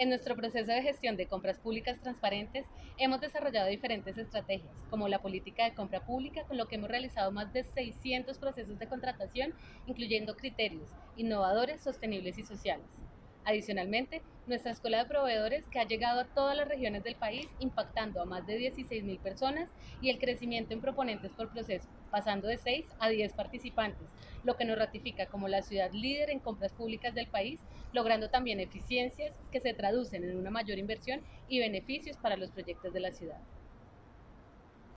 En nuestro proceso de gestión de compras públicas transparentes, hemos desarrollado diferentes estrategias, como la política de compra pública, con lo que hemos realizado más de 600 procesos de contratación, incluyendo criterios innovadores, sostenibles y sociales. Adicionalmente, nuestra escuela de proveedores que ha llegado a todas las regiones del país impactando a más de 16.000 personas y el crecimiento en proponentes por proceso, pasando de 6 a 10 participantes, lo que nos ratifica como la ciudad líder en compras públicas del país, logrando también eficiencias que se traducen en una mayor inversión y beneficios para los proyectos de la ciudad.